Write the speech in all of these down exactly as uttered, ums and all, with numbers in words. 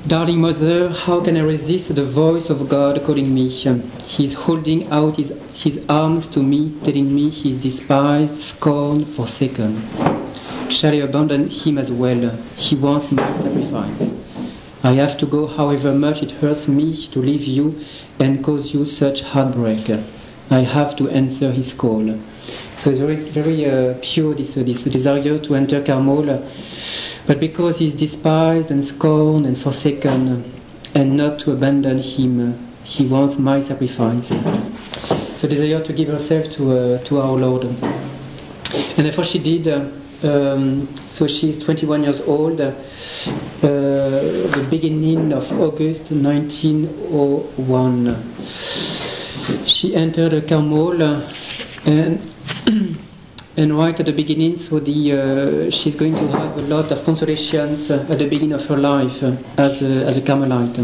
Darling mother, how can I resist the voice of God calling me? He is holding out his, his arms to me, telling me he is despised, scorned, forsaken. Shall I abandon him as well? He wants my sacrifice. I have to go, however much it hurts me to leave you and cause you such heartbreak. I have to answer his call. So it's very, very uh, pure, this, uh, this desire to enter Carmel, but because he is despised and scorned and forsaken, and not to abandon him, he wants my sacrifice. So desire to give herself to uh, to our Lord. And therefore she did. Uh, um, so she's twenty-one years old. Uh, the beginning of August nineteen oh one. She entered Carmel, uh, and and right at the beginning, so the uh, she's going to have a lot of consolations uh, at the beginning of her life uh, as a, as a Carmelite.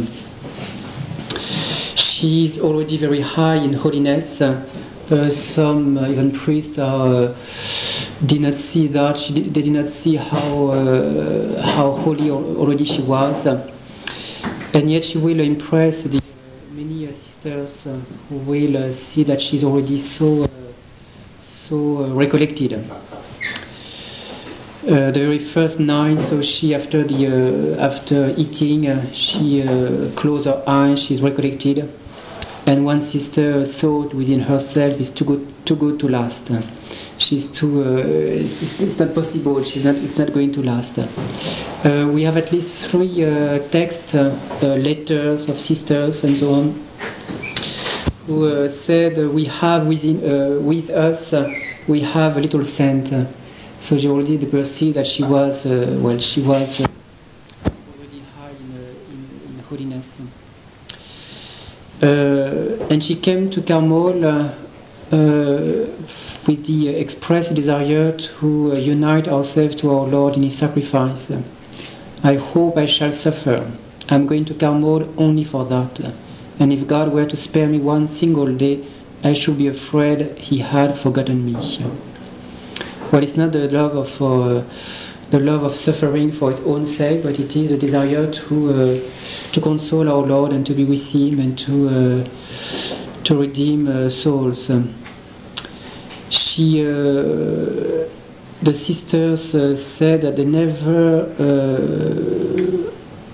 She's already very high in holiness. Uh, uh, some uh, even priests are, uh, did not see that. She did, they did not see how uh, how holy already she was, uh, and yet she will impress the many uh, sisters uh, who will uh, see that she's already so. Uh, So uh, recollected. Uh, the very first night, so she after the uh, after eating, uh, she uh, closed her eyes. She's recollected, and one sister thought within herself, "It's too good, too good to last. She's too. Uh, it's, it's not possible. She's not. It's not going to last." Uh, we have at least three uh, texts, uh, uh, letters of sisters, and so on. Who uh, said uh, we have within uh, with us uh, we have a little saint. Uh, so she already perceived that she was uh, well she was uh, already high in, uh, in, in holiness. Uh, and she came to Carmel uh, uh, with the express desire to uh, unite ourselves to our Lord in His sacrifice. I hope I shall suffer. I'm going to Carmel only for that. And if God were to spare me one single day, I should be afraid He had forgotten me. Well, it's not the love of uh, the love of suffering for its own sake, but it is a desire to uh, to console our Lord and to be with Him and to uh, to redeem uh, souls. She, uh, the sisters uh, said that they never. Uh,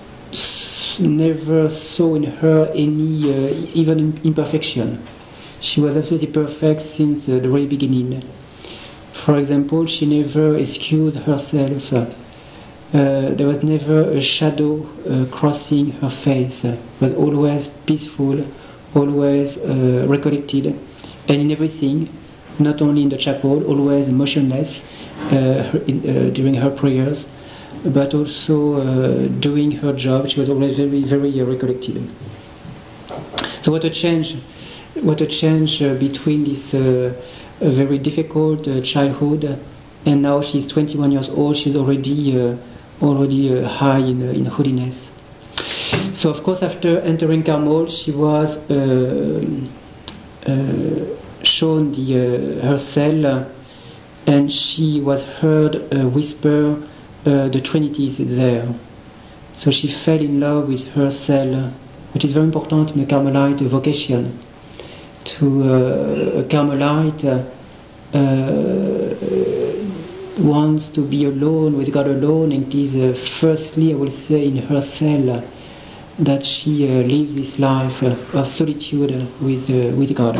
never saw in her any uh, even imperfection. She was absolutely perfect since uh, the very beginning. For example, she never excused herself. Uh, there was never a shadow uh, crossing her face. It was always peaceful, always uh, recollected, and in everything, not only in the chapel, always motionless uh, in, uh, during her prayers, but also uh, doing her job. She was always very, very uh, recollected. So what a change, what a change uh, between this uh, very difficult uh, childhood, and now she's twenty-one years old. She's already uh, already uh, high in, uh, in holiness. So of course, after entering Carmel, she was uh, uh, shown the uh, her cell, uh, and she was heard uh, whisper. Uh, the Trinity is there. So she fell in love with her cell, which is very important in a Carmelite vocation. To uh, a Carmelite uh, uh, wants to be alone with God alone, and it is uh, firstly, I will say, in her cell that she uh, lives this life uh, of solitude with uh, with God.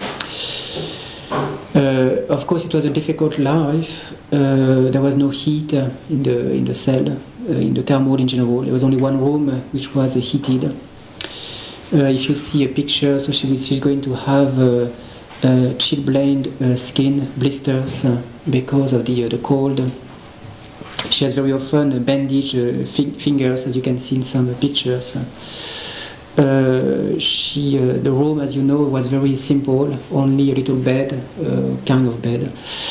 Uh, of course, it was a difficult life. Uh, there was no heat uh, in the in the cell, uh, in the Carmel in general. There was only one room uh, which was uh, heated. Uh, if you see a picture, so she, she's going to have uh, uh, chilblained uh, skin, blisters uh, because of the uh, the cold. She has very often uh, bandaged uh, fi- fingers, as you can see in some uh, pictures. Uh, she, uh, the room, as you know, was very simple, only a little bed, uh, kind of bed,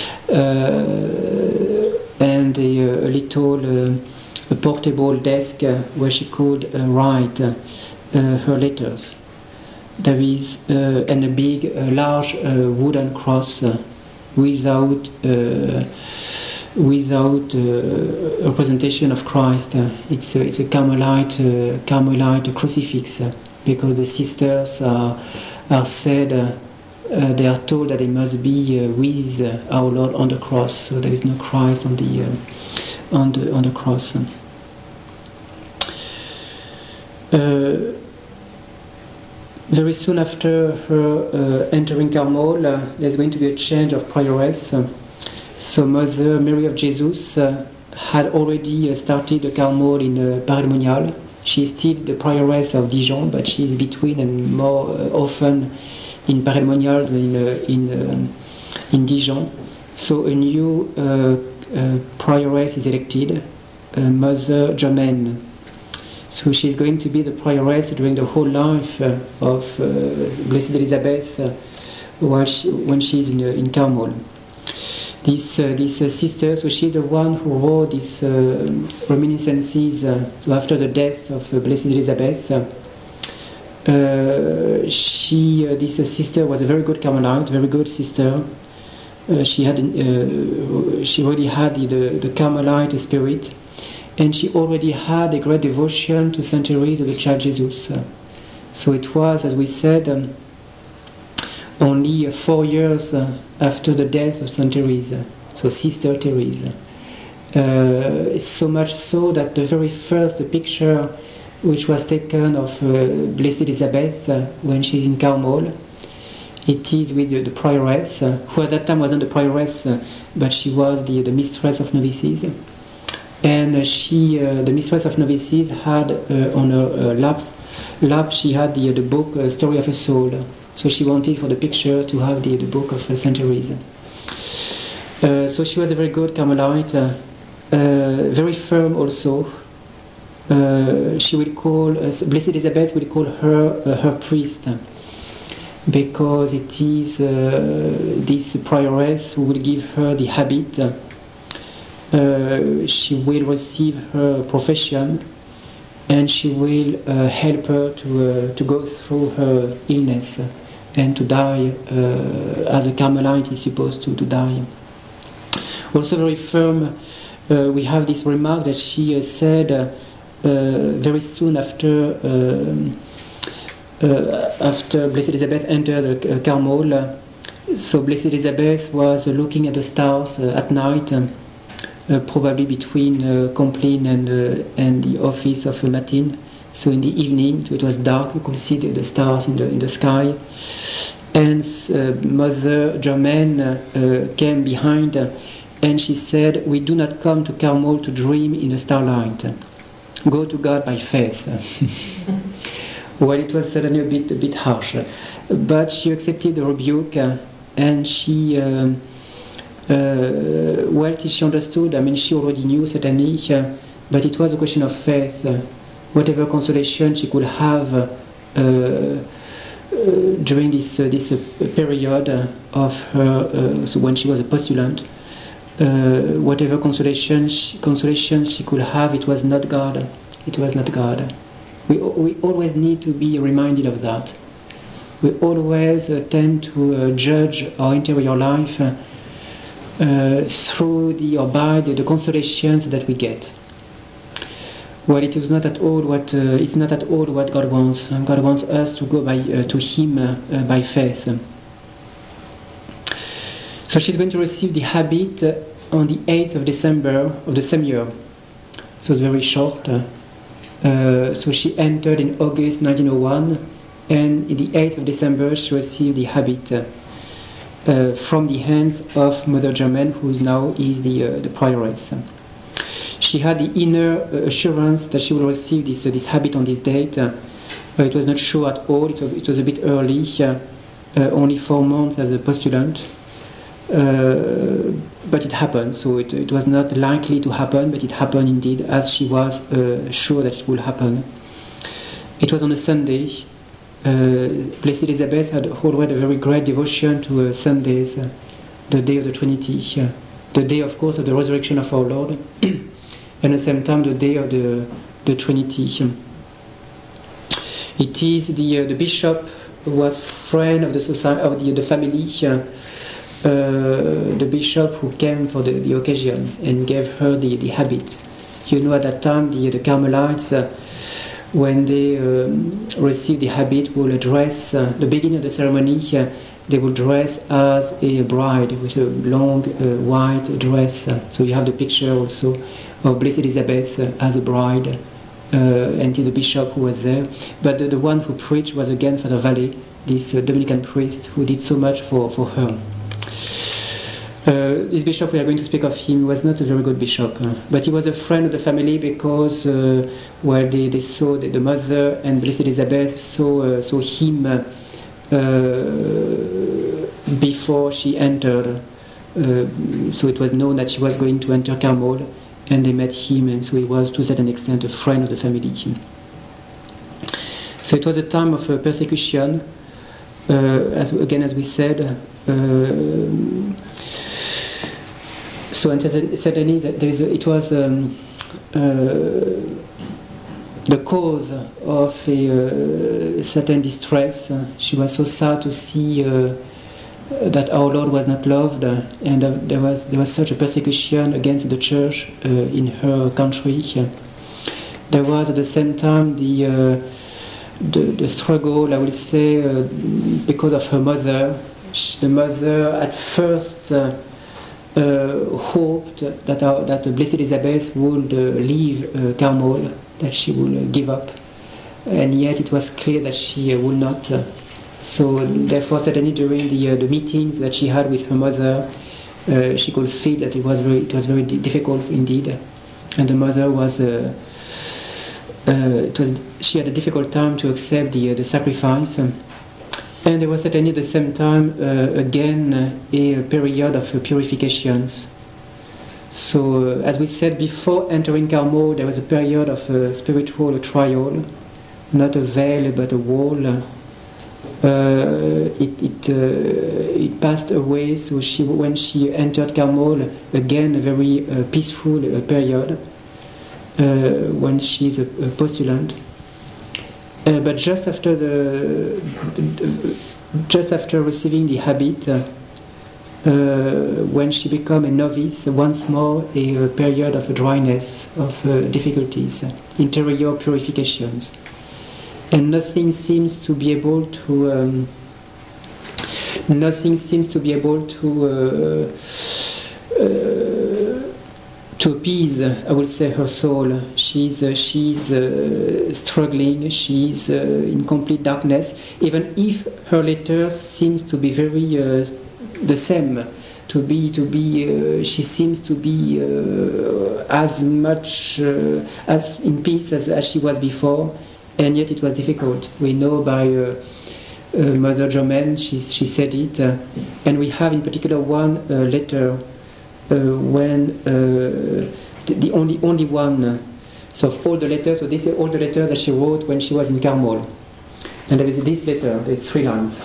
uh, and a, a little uh, a portable desk uh, where she could uh, write uh, her letters. There is uh, and a big, uh, large uh, wooden cross uh, without uh, without uh, a representation of Christ. Uh, it's, a, it's a Carmelite, uh, Carmelite crucifix, uh, because the sisters are, are said, uh, uh, they are told that they must be uh, with uh, our Lord on the cross, so there is no Christ on the, uh, on the, on the cross. Uh, very soon after her uh, entering Carmel, uh, there's going to be a change of prioress. Uh, so Mother Mary of Jesus uh, had already uh, started the Carmel in uh, Paray-le-Monial. She is still the prioress of Dijon, but she is between and more uh, often in Paray-le-Monial than in, uh, in, um, in Dijon. So a new uh, uh, prioress is elected, uh, Mother Germaine. So she's going to be the prioress during the whole life uh, of uh, Blessed Elizabeth uh, while she, when she's in, uh, in Carmel. This, uh, this uh, sister, so she's the one who wrote these uh, reminiscences uh, so after the death of uh, Blessed Elizabeth. Uh, she, uh, this uh, sister was a very good Carmelite, very good sister. Uh, she had, uh, she already had the, the Carmelite spirit. And she already had a great devotion to Saint Therese of the Child Jesus. So it was, as we said, um, only uh, four years uh, after the death of Saint Therese, so Sister Therese. Uh, so much so that the very first picture which was taken of uh, Blessed Elizabeth uh, when she's in Carmel, it is with the, the prioress, uh, who at that time wasn't the prioress, uh, but she was the, the mistress of novices. And she, uh, the mistress of novices, had uh, on her uh, lap, lap, she had the, the book uh, Story of a Soul. So she wanted for the picture to have the, the book of uh, Saint Therese. Uh, so she was a very good Carmelite, uh, uh, very firm also. Uh, she will call, uh, Blessed Elizabeth will call her uh, her priest, because it is uh, this prioress who will give her the habit. Uh, she will receive her profession, and she will uh, help her to uh, to go through her illness and to die uh, as a Carmelite is supposed to, to die. Also very firm, uh, we have this remark that she uh, said uh, uh, very soon after uh, uh, after Blessed Elizabeth entered uh, Carmel. Uh, so Blessed Elizabeth was uh, looking at the stars uh, at night. Um, Uh, probably between uh, Compline and uh, and the office of uh, Matine. So in the evening, so it was dark, you could see the, the stars in the in the sky. And uh, Mother Germaine uh, uh, came behind, uh, and she said, "We do not come to Carmel to dream in the starlight. Go to God by faith." Well, it was certainly a bit a bit harsh, but she accepted the rebuke, uh, and she. Um, Uh, well, she understood, I mean, she already knew certainly, uh, but it was a question of faith. Uh, whatever consolation she could have uh, uh, during this uh, this uh, period of her, uh, so when she was a postulant, uh, whatever consolation she, consolation she could have, it was not God. It was not God. We we always need to be reminded of that. We always uh, tend to uh, judge our interior life Uh, Uh, through the or by the, the consolations that we get. Well, it is not at all what uh, it's not at all what God wants. And God wants us to go by uh, to Him uh, uh, by faith. So she's going to receive the habit uh, on the eighth of December of the same year. So it's very short. Uh, uh, so she entered in August nineteen oh one, and in the eighth of December she received the habit. Uh, Uh, from the hands of Mother Germaine, who now is the uh, the prioress. She had the inner uh, assurance that she will receive this uh, this habit on this date. Uh, it was not sure at all. It was, it was a bit early, uh, uh, only four months as a postulant. Uh, but it happened. So it, it was not likely to happen, but it happened indeed, as she was uh, sure that it would happen. It was on a Sunday. Uh, Blessed Elizabeth had already a very great devotion to uh, Sundays, uh, the day of the Trinity, uh, the day, of course, of the resurrection of our Lord, and at the same time the day of the, the Trinity. It is the uh, the bishop who was friend of the society of the, the family. Uh, the bishop who came for the, the occasion and gave her the, the habit. You know, at that time, the, the Carmelites, uh, when they um, receive the habit, will dress, uh, the beginning of the ceremony, uh, they will dress as a bride with a long uh, white dress. So you have the picture also of Blessed Elizabeth uh, as a bride, uh, and the bishop who was there. But the, the one who preached was again Father Vallée, this uh, Dominican priest who did so much for, for her. Uh, this bishop, we are going to speak of him, was not a very good bishop, uh, but he was a friend of the family because uh, well, they, they saw the, the mother and Blessed Elizabeth saw, uh, saw him uh, uh, before she entered. Uh, so it was known that she was going to enter Carmel, and they met him, and so he was to a certain extent a friend of the family. So it was a time of uh, persecution, uh, as again as we said. Uh, So and certainly there is a, it was um, uh, the cause of a uh, certain distress. Uh, she was so sad to see uh, that our Lord was not loved, uh, and uh, there was there was such a persecution against the Church uh, in her country. There was at the same time the uh, the, the struggle, I will say, uh, because of her mother. She, the mother at first. Uh, Uh, hoped that our, that Blessed Elizabeth would uh, leave uh, Carmel, that she would uh, give up, and yet it was clear that she uh, would not. Uh, so therefore, certainly during the uh, the meetings that she had with her mother, uh, she could feel that it was very it was very d- difficult indeed, and the mother was uh, uh, it was she had a difficult time to accept the uh, the sacrifice. And there was certainly at the same time, uh, again, uh, a period of uh, purifications. So, uh, as we said before entering Carmel, there was a period of uh, spiritual trial, not a veil but a wall. Uh, it it, uh, it passed away. So she, when she entered Carmel, again a very uh, peaceful uh, period uh, when she's a, a postulant. Uh, but just after the, just after receiving the habit, uh, uh, when she became a novice, once more a, a period of dryness, of uh, difficulties, interior purifications, and nothing seems to be able to, um, nothing seems to be able to. Uh, uh, To appease, I would say, her soul. She's uh, she's uh, struggling. She's uh, in complete darkness. Even if her letters seems to be very uh, the same, to be to be, uh, she seems to be uh, as much uh, as in peace as, as she was before, and yet it was difficult. We know by uh, uh, Mother Germaine, she she said it, uh, and we have in particular one uh, letter. Uh, when uh, the, the only only one, uh, so of all the letters, so this is all the letters that she wrote when she was in Carmel, and there is this letter. There's three lines.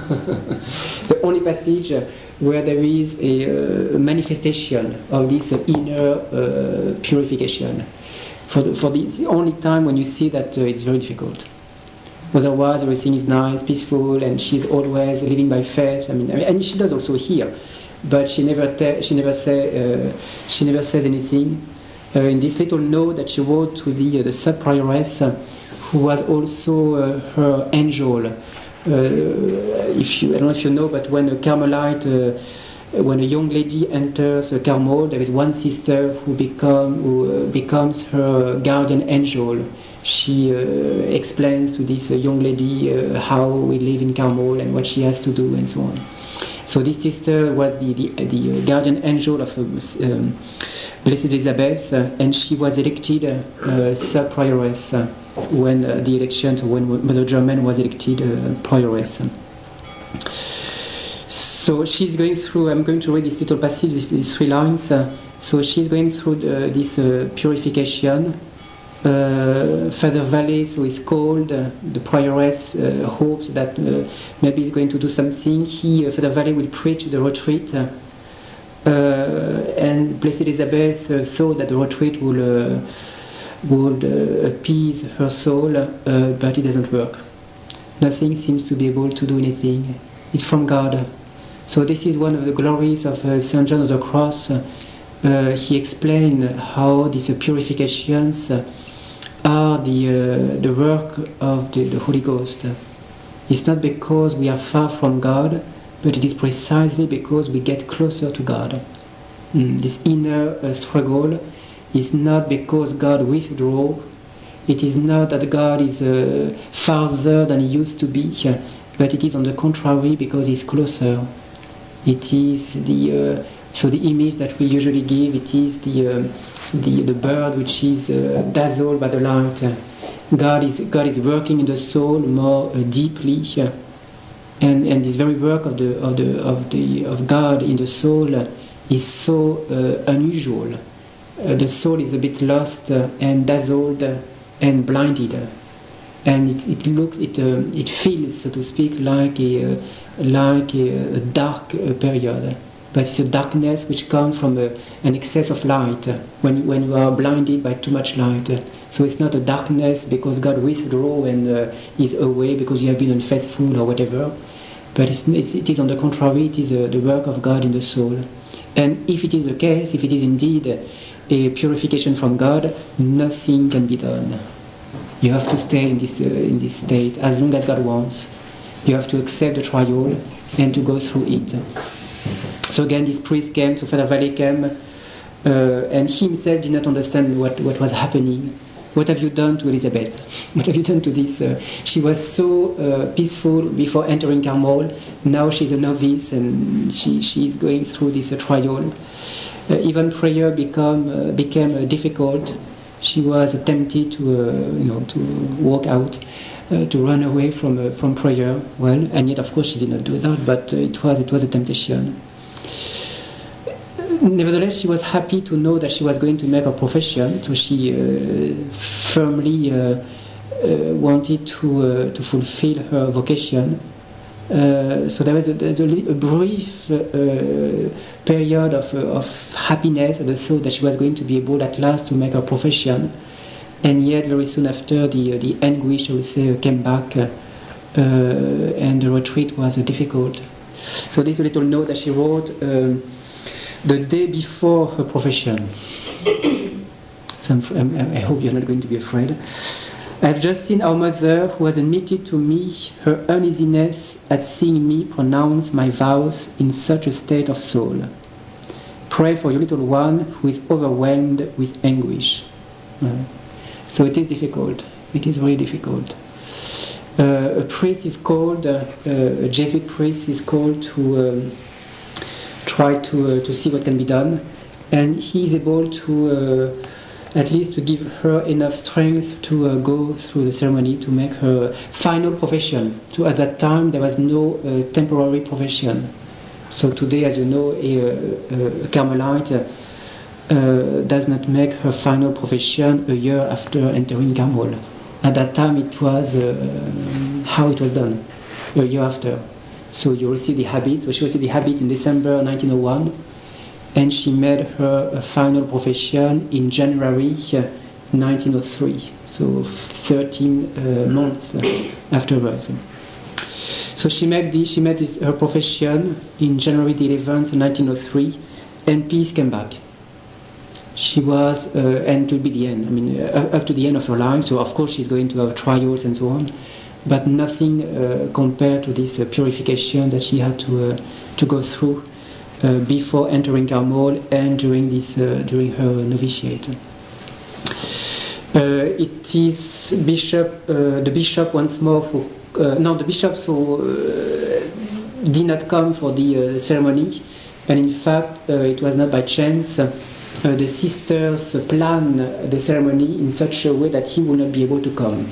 The only passage where there is a uh, manifestation of this uh, inner uh, purification. For the, for the, the only time when you see that uh, it's very difficult. Otherwise, everything is nice, peaceful, and she's always living by faith. I mean, I mean and she does also here. But she never te- she never say uh, she never says anything. Uh, in this little note that she wrote to the uh, the sub prioress, uh, who was also uh, her angel. Uh, if you I don't know if you know, but when a Carmelite, uh, when a young lady enters a Carmel, there is one sister who become who uh, becomes her guardian angel. She uh, explains to this uh, young lady uh, how we live in Carmel and what she has to do and so on. So this sister was the, the, the guardian angel of um, Blessed Elizabeth, uh, and she was elected uh, sub-prioress uh, when uh, the election, so when Mother Germaine was elected uh, prioress. So she's going through, I'm going to read this little passage, these, these three lines. Uh, so she's going through the, this uh, purification. Uh, Father Vallée, so is called, uh, the prioress uh, hopes that uh, maybe he's going to do something. He, uh, Father Vallée, will preach the retreat, uh, uh, and Blessed Elizabeth uh, thought that the retreat would, uh, would uh, appease her soul, uh, but it doesn't work. Nothing seems to be able to do anything. It's from God. So this is one of the glories of uh, Saint John of the Cross. Uh, uh, he explained how these uh, purifications uh, are the, uh, the work of the, the Holy Ghost. It's not because we are far from God, but it is precisely because we get closer to God. Mm, this inner uh, struggle is not because God withdraws. It is not that God is uh, farther than he used to be, but it is on the contrary because he's closer. It is the uh, so the image that we usually give. It is the uh, the the bird which is uh, dazzled by the light. God is God is working in the soul more uh, deeply, and and this very work of the of the of the of God in the soul is so uh, unusual. Uh, the soul is a bit lost uh, and dazzled and blinded, and it it looks it uh, it feels, so to speak, like a uh, like a, a dark uh, period, but it's a darkness which comes from a, an excess of light when when you are blinded by too much light. So it's not a darkness because God withdraws and uh, is away because you have been unfaithful or whatever, but it's, it's, it is on the contrary. It is uh, the work of God in the soul, and if it is the case, if it is indeed a purification from God, nothing can be done. You have to stay in this uh, in this state as long as God wants. You have to accept the trial and to go through it. So again, this priest came, so Father Vallée came, uh, and he himself did not understand what, what was happening. What have you done to Elizabeth? What have you done to this? Uh, she was so uh, peaceful before entering Carmel. Now she's a novice and she she is going through this uh, trial. Uh, even prayer become uh, became uh, difficult. She was tempted to uh, you know to walk out, uh, to run away from uh, from prayer. Well, and yet of course she did not do that, but uh, it was it was a temptation. Nevertheless, she was happy to know that she was going to make a profession, so she uh, firmly uh, uh, wanted to uh, to fulfill her vocation. Uh, so there was a, there was a, a brief uh, period of, uh, of happiness at the thought that she was going to be able at last to make her profession, and yet very soon after the uh, the anguish, I would say, came back, uh, uh, and the retreat was uh, difficult. So this little note that she wrote um, the day before her profession. So I'm, I hope you're not going to be afraid. I have just seen our mother, who has admitted to me her uneasiness at seeing me pronounce my vows in such a state of soul. Pray for your little one who is overwhelmed with anguish. Uh, so it is difficult. It is really difficult. Uh, a priest is called, uh, a Jesuit priest is called to um, try to uh, to see what can be done, and he is able to uh, at least to give her enough strength to uh, go through the ceremony to make her final profession. So at that time there was no uh, temporary profession. So today, as you know, a, a Carmelite uh, uh, does not make her final profession a year after entering Carmel. At that time it was uh, how it was done, a year after. So you receive the habit. So she received the habit in December nineteen oh one, and she made her final profession in January nineteen oh three, so thirteen uh, months afterwards. So she made, the, she made this, her profession in January the eleventh, nineteen oh three, and peace came back. She was, uh, and it will be the end, I mean, uh, up to the end of her life, so of course she's going to have trials and so on, but nothing uh, compared to this uh, purification that she had to uh, to go through uh, before entering Carmel and during this uh, during her novitiate. Uh, it is bishop, uh, the bishop once more who uh, no, the bishops who uh, did not come for the uh, ceremony, and in fact uh, it was not by chance. Uh, Uh, the sisters plan the ceremony in such a way that he will not be able to come.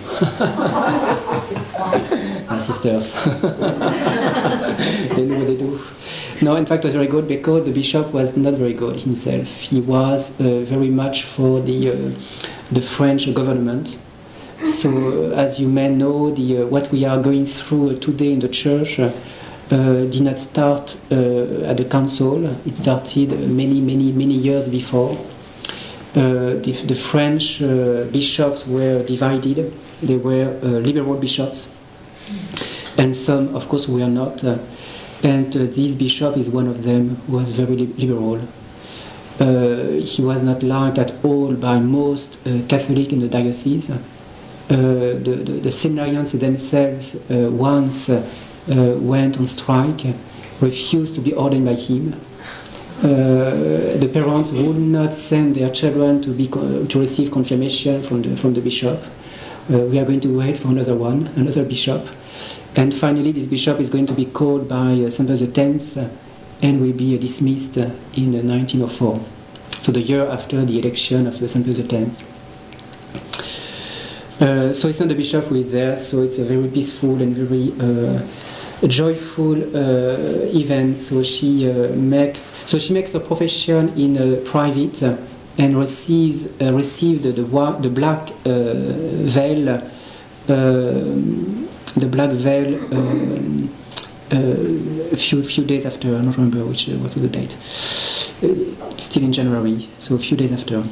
Our sisters. They know what they do. No, in fact it was very good because the bishop was not very good himself. He was uh, very much for the, uh, the French government. So uh, as you may know, the, uh, what we are going through today in the church uh, Uh, did not start uh, at the council. It started many, many, many years before. Uh, the, the French uh, bishops were divided. They were uh, liberal bishops, and some, of course, were not. Uh, and uh, this bishop is one of them who was very liberal. Uh, he was not liked at all by most uh, Catholic in the diocese. Uh, the, the, the seminarians themselves uh, once uh, uh, went on strike, refused to be ordained by him. Uh, the parents would not send their children to be co- to receive confirmation from the from the bishop. Uh, we are going to wait for another one, another bishop, and finally this bishop is going to be called by uh, Saint Pius the tenth uh, and will be uh, dismissed uh, in uh, nineteen oh four, so the year after the election of uh, Saint Pius the tenth. Uh, so it's not the bishop who is there, so it's a very peaceful and very uh, a joyful uh, event. So she uh, makes so she makes a profession in uh, private uh, and receives uh, received the the black uh, veil, uh, the black veil uh, uh, a few few days after. I don't remember which uh, what was the date. Uh, still in January, so a few days after.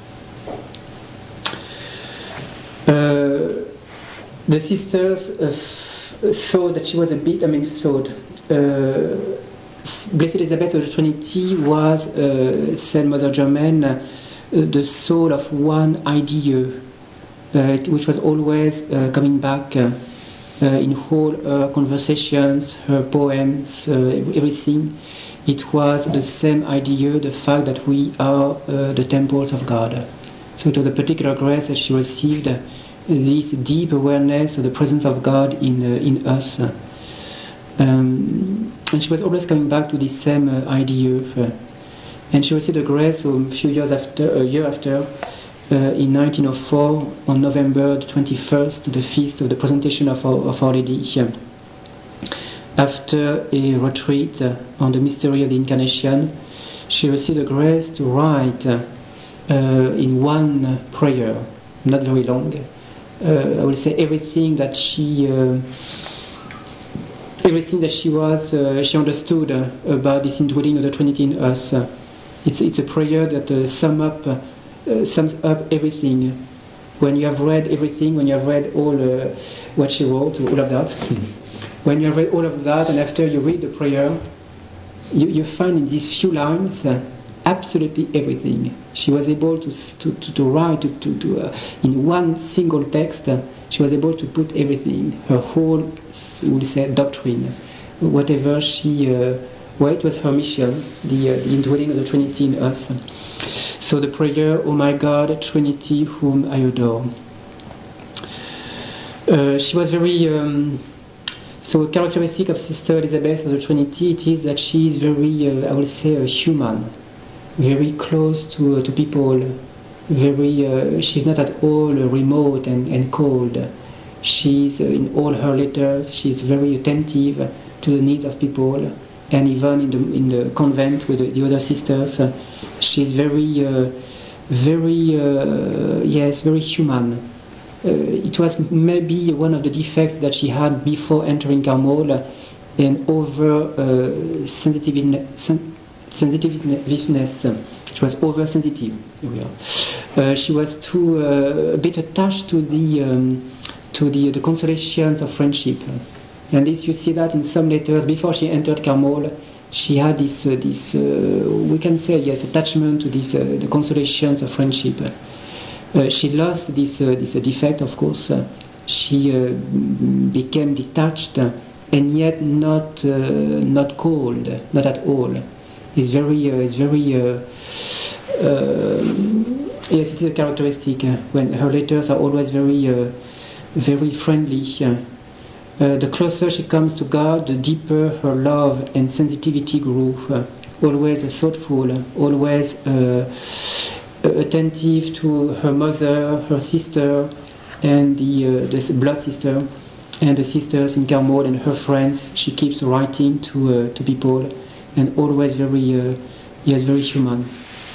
Uh, the sisters. Uh, thought that she was a bit, I mean, thought uh, Blessed Elizabeth of the Trinity was, uh, said Mother Germaine, uh, the soul of one idea, uh, which was always uh, coming back uh, uh, in all her conversations, her poems, uh, everything. It was the same idea, the fact that we are uh, the temples of God. So it was a particular grace that she received, uh, this deep awareness of the presence of God in uh, in us, um, and she was always coming back to this same uh, idea. Uh, and she received the grace a few years after, a year after, uh, in nineteen oh four, on November the twenty-first, the feast of the presentation of Our, of Our Lady. After a retreat uh, on the mystery of the Incarnation, she received the grace to write uh, uh, in one prayer, not very long. Uh, I will say everything that she, uh, everything that she was, uh, she understood uh, about this indwelling of the Trinity in us. Uh, it's it's a prayer that uh, sum up, uh, sums up everything. When you have read everything, when you have read all uh, what she wrote, all of that, when you have read all of that, and after you read the prayer, you, you find in these few lines uh, absolutely everything. She was able to to, to, to write to, to, to uh, in one single text. Uh, she was able to put everything, her whole, we'll say, doctrine, whatever she. Uh, well, it was her mission, the, uh, the indwelling of the Trinity in us. So the prayer, "O my God, Trinity, whom I adore." Uh, she was very. Um, so a characteristic of Sister Elizabeth of the Trinity, it is that she is very, uh, I will say, uh, human. Very close to uh, to people, very. Uh, she's not at all uh, remote and, and cold. She's uh, in all her letters. She's very attentive to the needs of people, and even in the in the convent with the, the other sisters, uh, she's very, uh, very uh, yes, very human. Uh, it was maybe one of the defects that she had before entering Carmel, and over uh, sensitiveness. Sensitiveness. She was oversensitive. Here we are. Uh, she was too uh, a bit attached to the um, to the the consolations of friendship, and this you see that in some letters before she entered Carmel. She had this uh, this uh, we can say yes attachment to this uh, the consolations of friendship. Uh, she lost this uh, this uh, defect, of course. Uh, she uh, became detached, uh, and yet not uh, not cold, not at all. It's very, uh, it's very, uh, uh, yes, it is a characteristic uh, when her letters are always very, uh, very friendly. Uh, the closer she comes to God, the deeper her love and sensitivity grew. Uh, always thoughtful, always uh, attentive to her mother, her sister, and the, uh, the blood sister, and the sisters in Carmel and her friends. She keeps writing to uh, to people. And always very, uh, yes, very human.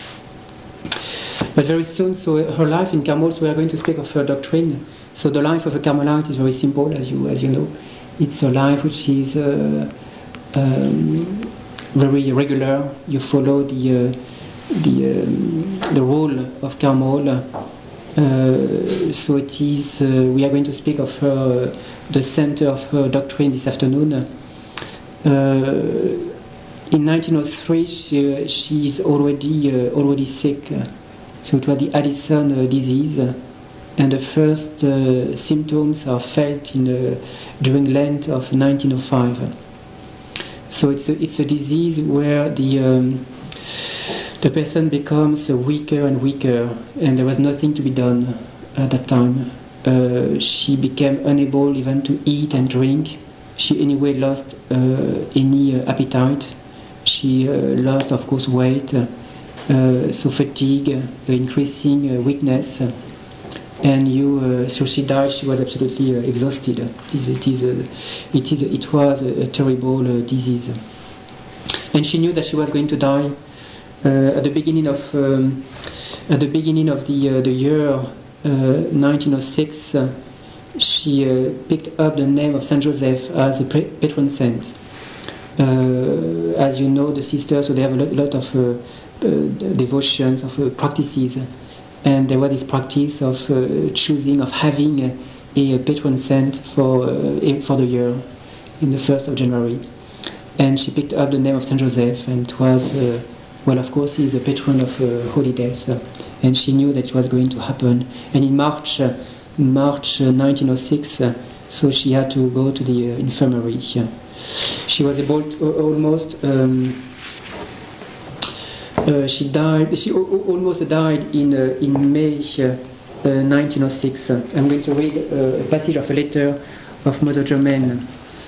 But very soon, so her life in Carmel. So we are going to speak of her doctrine. So the life of a Carmelite is very simple, as you as you know. It's a life which is uh, um, very regular. You follow the uh, the um, the role of Carmel. Uh, so it is. Uh, we are going to speak of her, uh, the center of her doctrine this afternoon. Uh, in nineteen oh three, she, she is already uh, already sick. So it was the Addison uh, disease, and the first uh, symptoms are felt in uh, during Lent of nineteen oh five. So it's a, it's a disease where the um, the person becomes uh, weaker and weaker, and there was nothing to be done at that time. Uh, she became unable even to eat and drink. She anyway lost uh, any uh, appetite. She uh, lost, of course, weight, uh, so fatigue, uh, increasing uh, weakness, uh, and you. Uh, so she died. She was absolutely uh, exhausted. It is, it is, uh, it is, it was a, a terrible uh, disease, and she knew that she was going to die uh, at the beginning of um, at the beginning of the uh, the year uh, nineteen oh six. Uh, she uh, picked up the name of Saint Joseph as a patron saint. Uh, as you know, the sisters, so they have a lot, lot of uh, uh, devotions, of uh, practices, and there was this practice of uh, choosing, of having a, a patron saint for uh, for the year, in the first of January, and she picked up the name of Saint Joseph, and it was, uh, well, of course, he is a patron of uh, holy death, uh, and she knew that it was going to happen. And in March, uh, March uh, nineteen oh six, uh, so she had to go to the uh, infirmary. Uh, She was able to uh, almost. Um, uh, she died. She o- almost died in uh, in May uh, uh, nineteen oh six. Uh, I'm going to read uh, a passage of a letter of Mother Germaine.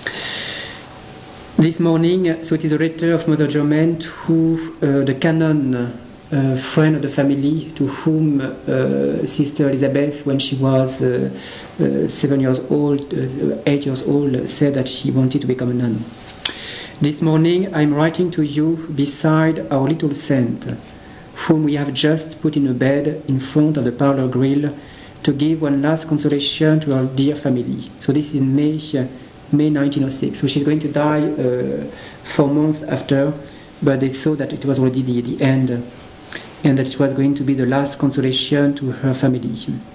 This morning, so it is a letter of Mother Germaine to uh, the canon, uh, friend of the family, to whom uh, Sister Elizabeth, when she was uh, uh, seven years old, uh, eight years old, said that she wanted to become a nun. This morning I am writing to you beside our little saint, whom we have just put in a bed in front of the parlor grill to give one last consolation to our dear family. So this is in May, uh, May nineteen oh six. So she's going to die uh, four months after, but they thought that it was already the, the end, and that it was going to be the last consolation to her family.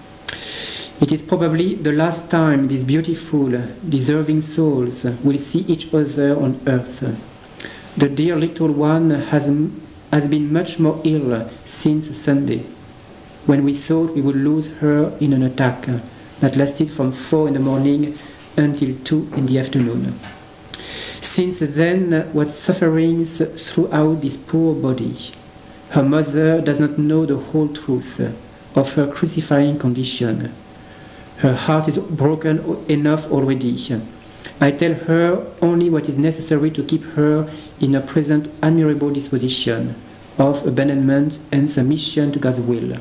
It is probably the last time these beautiful, deserving souls will see each other on earth. The dear little one has, has been much more ill since Sunday, when we thought we would lose her in an attack that lasted from four in the morning until two in the afternoon. Since then, what sufferings throughout this poor body. Her mother does not know the whole truth of her crucifying condition. Her heart is broken enough already. I tell her only what is necessary to keep her in her present admirable disposition of abandonment and submission to God's will.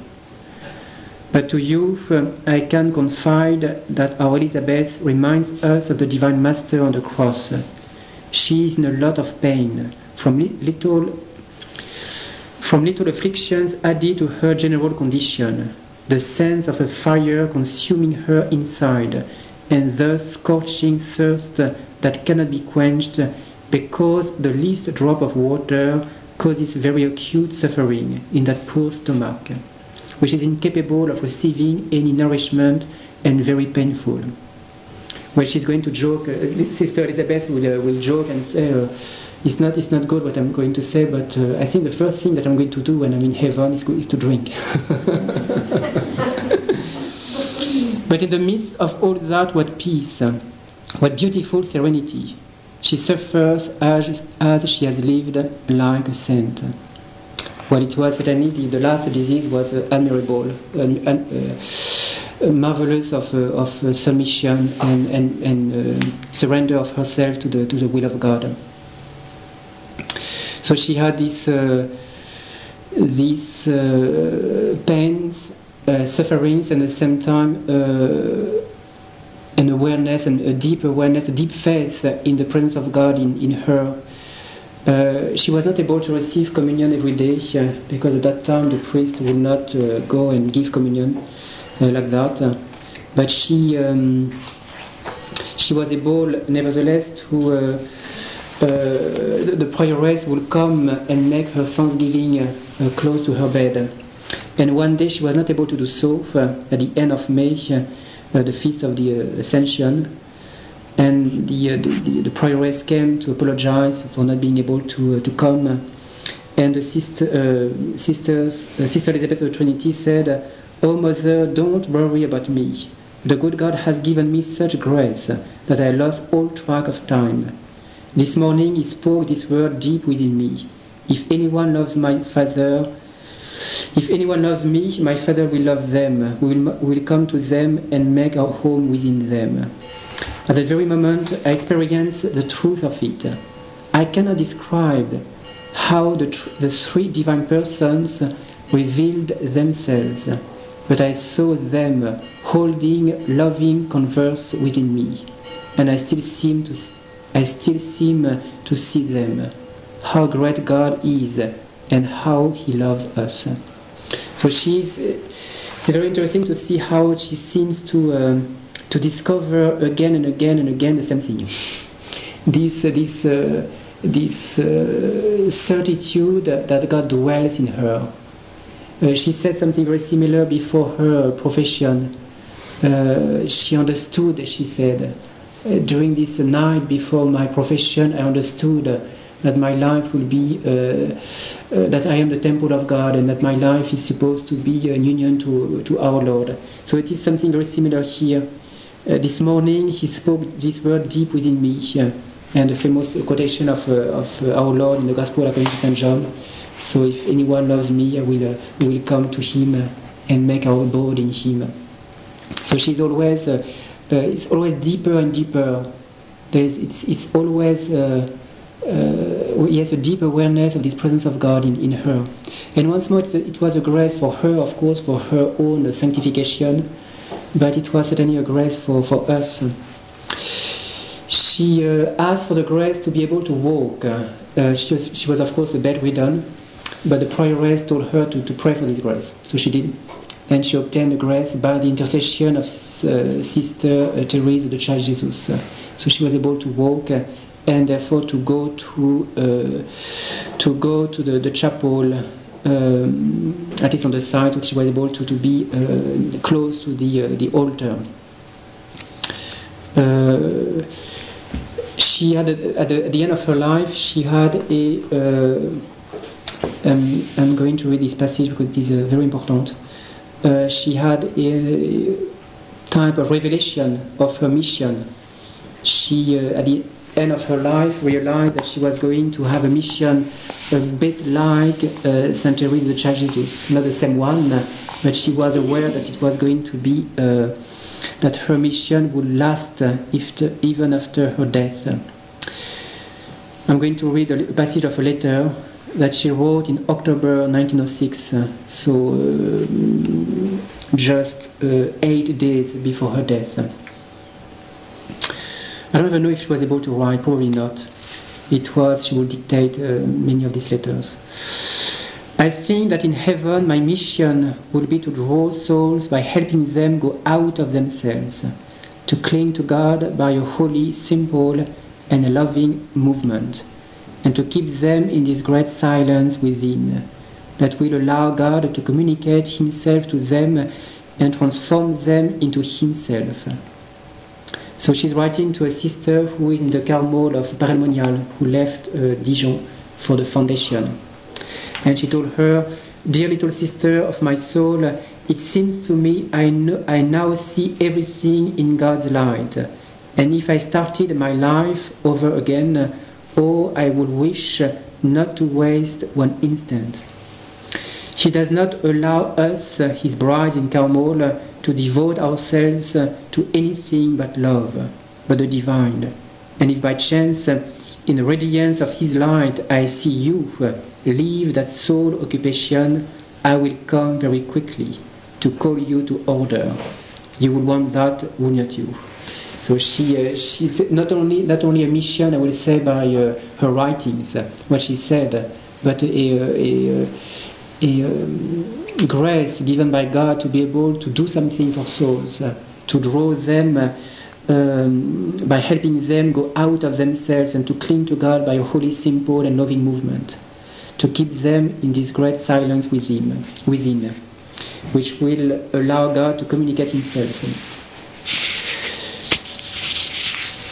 But to you I can confide that our Elizabeth reminds us of the Divine Master on the cross. She is in a lot of pain from little, from little afflictions added to her general condition. The sense of a fire consuming her inside, and thus scorching thirst that cannot be quenched, because the least drop of water causes very acute suffering in that poor stomach, which is incapable of receiving any nourishment and very painful. Well, she's going to joke, uh, Sister Elizabeth will, uh, will joke and say, uh, It's not, it's not good what I'm going to say, but uh, I think the first thing that I'm going to do when I'm in heaven is, is to drink. But in the midst of all that, what peace, what beautiful serenity. She suffers as, as she has lived like a saint. Well, it was certainly the, the last disease was uh, admirable, uh, uh, marvelous of, uh, of uh, submission and, and, and uh, surrender of herself to the, to the will of God. So she had these uh, these uh, pains, uh, sufferings, and at the same time uh, an awareness and a deep awareness, a deep faith in the presence of God in, in her. Uh, she was not able to receive communion every day uh, because at that time the priest would not uh, go and give communion uh, like that. Uh, but she um, she was able, nevertheless, to. Uh, Uh, the, the prioress will come and make her thanksgiving uh, uh, close to her bed. And one day she was not able to do so uh, at the end of May, uh, uh, the feast of the uh, Ascension. and the, uh, the, the prioress came to apologize for not being able to, uh, to come. And the sister, uh, sisters, uh, Sister Elizabeth of the Trinity said, "Oh Mother, don't worry about me. The good God has given me such grace that I lost all track of time. This morning he spoke this word deep within me. If anyone loves my Father, if anyone loves me, my Father will love them. We will, we will come to them and make our home within them." At that very moment, I experienced the truth of it. I cannot describe how the, tr- the three divine persons revealed themselves, but I saw them holding loving converse within me, and I still seem to, I still seem to see them. How great God is, and how He loves us. So she's. It's very interesting to see how she seems to um, to discover again and again and again the same thing. This uh, this. Uh, this uh, certitude that God dwells in her. Uh, she said something very similar before her profession. Uh, she understood, she said, uh, during this night before my profession, I understood uh, that my life will be, uh, uh, that I am the temple of God, and that my life is supposed to be an union to, to our Lord. So it is something very similar here. Uh, this morning he spoke this word deep within me. Uh, And the famous quotation of, uh, of uh, our Lord in the Gospel according to Saint John. So if anyone loves me, I will, uh, will come to him uh, and make our abode in him. So she's always, uh, uh, it's always deeper and deeper. There's, it's, it's always, uh, uh, yes, a deep awareness of this presence of God in, in her. And once more, it was a grace for her, of course, for her own sanctification, but it was certainly a grace for, for us. She uh, asked for the grace to be able to walk. Uh, she, was, she was, of course, bedridden, but the prioress told her to, to pray for this grace. So she did. And she obtained the grace by the intercession of uh, Sister uh, Therese of the Child Jesus. Uh, so she was able to walk uh, and therefore to go to uh, to go to the, the chapel, um, at least on the side, so she was able to, to be uh, close to the, uh, the altar. Uh, She had, a, at, the, at the end of her life, she had a. Uh, um, I'm going to read this passage because it is uh, very important. Uh, she had a type of revelation of her mission. She, uh, at the end of her life, realized that she was going to have a mission a bit like uh, Saint Therese of the Child Jesus, not the same one, but she was aware that it was going to be. Uh, that her mission would last uh, if the, even after her death. I'm going to read a passage of a letter that she wrote in October nineteen oh six, uh, so uh, just uh, eight days before her death. I don't even know if she was able to write, probably not. It was, she would dictate uh, many of these letters. I think that in heaven my mission will be to draw souls by helping them go out of themselves, to cling to God by a holy, simple and a loving movement, and to keep them in this great silence within, that will allow God to communicate Himself to them and transform them into Himself. So she's writing to a sister who is in the Carmel of Paray-le-Monial, who left uh, Dijon for the foundation. And she told her, "Dear little sister of my soul, it seems to me I, know, I now see everything in God's light. And if I started my life over again, oh, I would wish not to waste one instant." He does not allow us, His bride in Carmel, to devote ourselves to anything but love, but the divine. And if by chance, in the radiance of His light, I see you leave that sole occupation, I will come very quickly to call you to order. You would want that, wouldn't you? So she, uh, she's not only not only a mission, I will say, by uh, her writings, uh, what she said, but a, a, a, a um, grace given by God to be able to do something for souls, uh, to draw them uh, um, by helping them go out of themselves and to cling to God by a holy, simple and loving movement, to keep them in this great silence within, within, which will allow God to communicate Himself.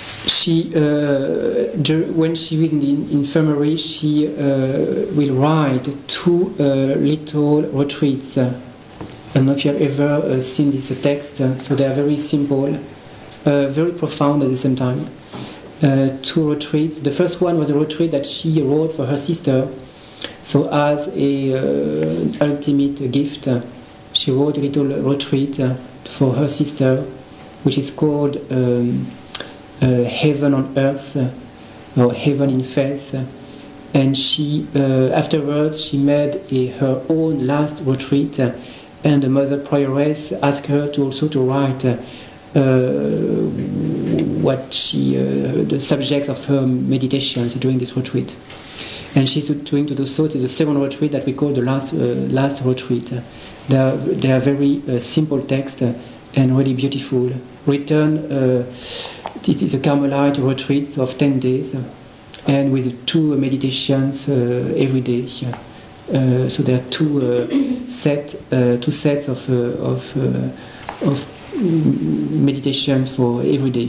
she, uh, when she was in the infirmary, she uh, will write two uh, little retreats. I don't know if you have ever uh, seen this uh, text. Uh, so they are very simple, uh, very profound at the same time. Uh, two retreats. The first one was a retreat that she wrote for her sister. So as a uh, ultimate gift, uh, she wrote a little retreat uh, for her sister, which is called um, uh, Heaven on Earth, uh, or Heaven in Faith. And she, uh, afterwards, she made a, her own last retreat, uh, and the Mother Prioress asked her to also to write uh, uh, what she, uh, the subjects of her meditations during this retreat. And she's doing to do so. It's the second retreat that we call the last uh, last retreat. They are, they are very uh, simple text uh, and really beautiful. Written, uh, this is a Carmelite retreat of ten days, uh, and with two meditations uh, every day. Uh, so there are two uh, set, uh, two sets of uh, of uh, of meditations for every day.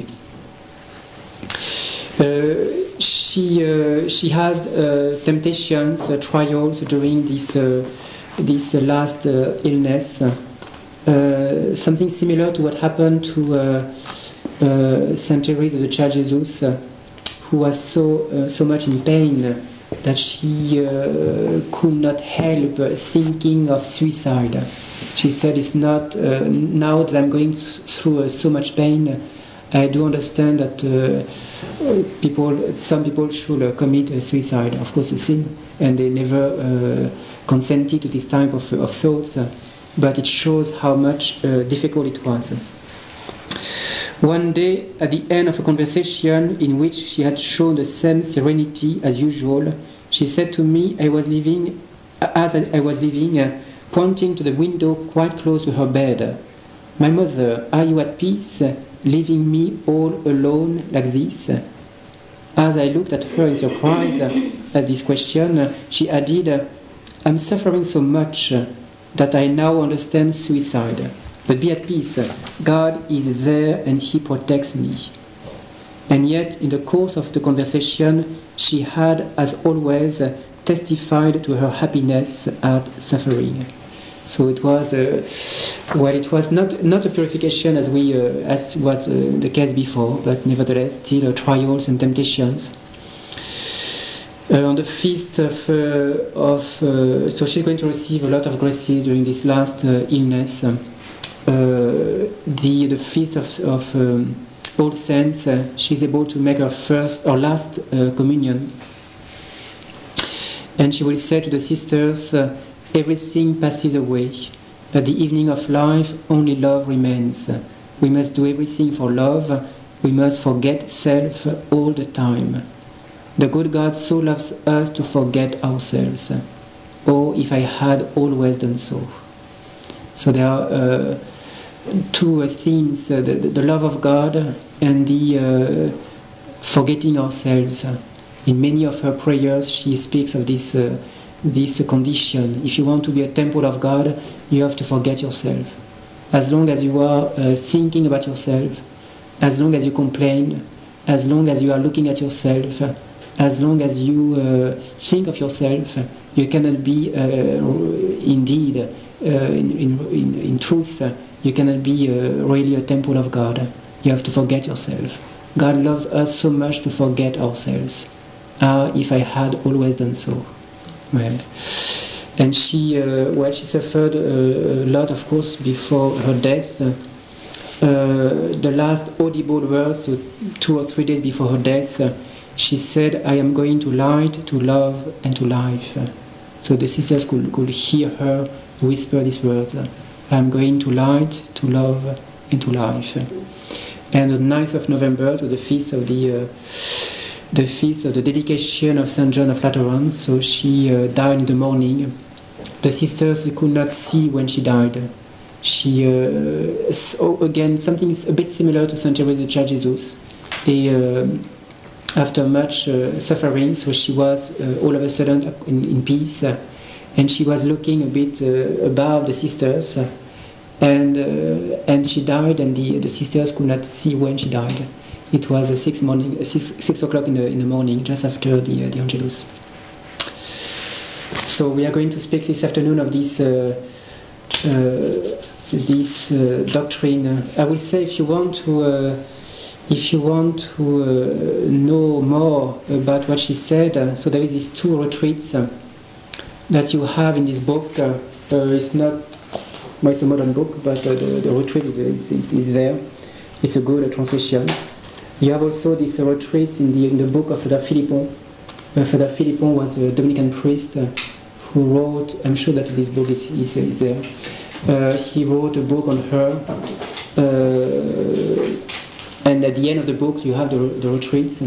Uh, she uh, she had uh, temptations, uh, trials during this uh, this uh, last uh, illness. Uh, something similar to what happened to uh, uh, Saint Teresa the Child Jesus, uh, who was so uh, so much in pain that she uh, could not help thinking of suicide. She said, "It's not uh, now that I'm going through uh, so much pain. I do understand that uh, people, some people should uh, commit uh, suicide. Of course, a sin, and they never uh, consented to this type of, of thoughts. Uh, but it shows how much uh, difficult it was." One day, at the end of a conversation in which she had shown the same serenity as usual, she said to me, I was leaving, as I was leaving, uh, pointing to the window quite close to her bed, "My mother, are you at peace, leaving me all alone like this?" As I looked at her in surprise uh, at this question, uh, she added, "I'm suffering so much uh, that I now understand suicide. But be at peace, God is there and He protects me." And yet, in the course of the conversation, she had, as always, testified to her happiness at suffering. So it was, uh, well, it was not not a purification as we uh, as was uh, the case before, but nevertheless, still uh, trials and temptations. Uh, on the feast of, uh, of uh, so she's going to receive a lot of graces during this last uh, illness. Uh, the the feast of, of um, All Saints, uh, she's able to make her first or last uh, communion, and she will say to the sisters, uh, "Everything passes away. At the evening of life, only love remains. We must do everything for love. We must forget self all the time. The good God so loves us to forget ourselves. Oh, if I had always done so." So there are uh, two uh, themes, uh, the, the love of God and the uh, forgetting ourselves. In many of her prayers, she speaks of this uh, this condition. If you want to be a temple of God, you have to forget yourself. As long as you are uh, thinking about yourself, as long as you complain, as long as you are looking at yourself, as long as you uh, think of yourself, you cannot be uh, indeed, uh, in, in, in truth, you cannot be uh, really a temple of God. You have to forget yourself. God loves us so much to forget ourselves. Ah, if I had always done so. Well, and she, uh, well, she suffered a, a lot, of course, before her death. Uh, the last audible words, so two or three days before her death, uh, she said, "I am going to light, to love, and to life." Uh, so the sisters could, could hear her whisper these words. Uh, I am going to light, to love, and to life. Uh, and the ninth of November, to the feast of the uh, the feast of the dedication of Saint John of Lateran, so she uh, died in the morning. The sisters could not see when she died. She, uh, so again, something a bit similar to Saint Teresa the Child Jesus. A, uh, after much uh, suffering, so she was uh, all of a sudden in, in peace, uh, and she was looking a bit uh, above the sisters, uh, and uh, and she died, and the, the sisters could not see when she died. It was uh, six morning, uh, six, six o'clock in the in the morning, just after the uh, the Angelus. So we are going to speak this afternoon of this uh, uh, this uh, doctrine. I will say, if you want to uh, if you want to uh, know more about what she said, uh, so there is these two retreats uh, that you have in this book. Uh, uh, it's not well, it's a modern book, but uh, the, the retreat is, is, is, is there. It's a good uh, translation. You have also this uh, retreat in the in the book of Father Philippon. Uh, Father Philippon was a Dominican priest uh, who wrote. I'm sure that this book is, is, is there. Uh, he wrote a book on her, uh, and at the end of the book you have the, the retreats.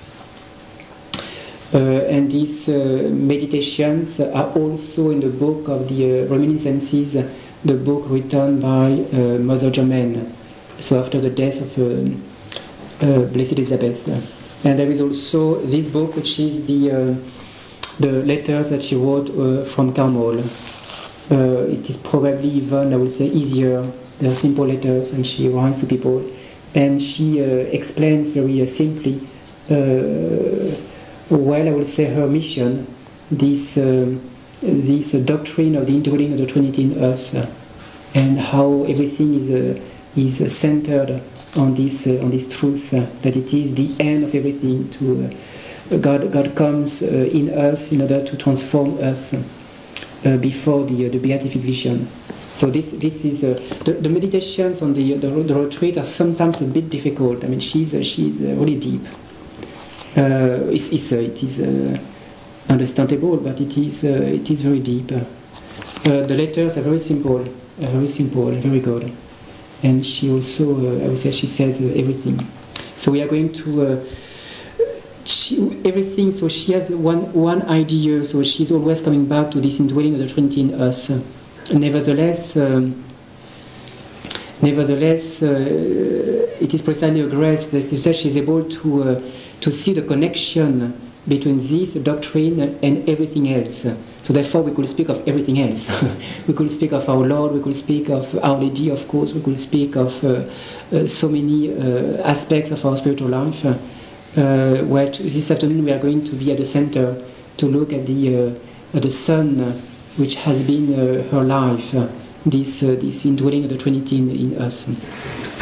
Uh, and these uh, meditations are also in the book of the uh, Reminiscences, the book written by uh, Mother Germaine, so after the death of uh, uh, Blessed Elizabeth. And there is also this book, which is the uh, the letters that she wrote uh, from Carmel. Uh, it is probably even, I would say, easier. They are simple letters, and she writes to people, and she uh, explains very uh, simply, uh, well, I would say, her mission, this uh, this uh, doctrine of the indwelling of the Trinity in us, uh, and how everything is uh, is uh, centered on this uh, on this truth uh, that it is the end of everything. To uh, God, God comes uh, in us in order to transform us. Uh, before the uh, the beatific vision. So this this is uh, the, the meditations on the, the the retreat are sometimes a bit difficult. I mean, she's uh, she's uh, really deep. Uh, it's, it's uh, it is uh, understandable, but it is uh, it is very deep. Uh, the letters are very simple, uh, very simple, very good. And she also, uh, I would say, she says uh, everything. So we are going to. Uh, She, everything, so she has one one idea, so she's always coming back to this indwelling of the Trinity in us. Nevertheless, um, nevertheless, uh, it is precisely a grace that she's able to uh, to see the connection between this doctrine and everything else. So therefore, we could speak of everything else. We could speak of our Lord. We could speak of Our Lady, of course. We could speak of uh, uh, so many uh, aspects of our spiritual life. Uh, well, this afternoon we are going to be at the center to look at the uh, at the Son, uh, which has been uh, her life, uh, this uh, this indwelling of the Trinity in, in us.